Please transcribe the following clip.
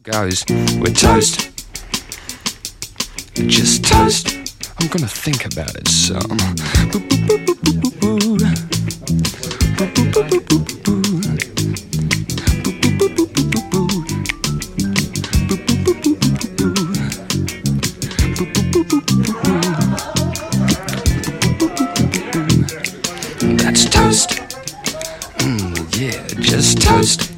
goes. We're toast. Just toast. I'm gonna think about it some. That's toast. Yeah, just toast.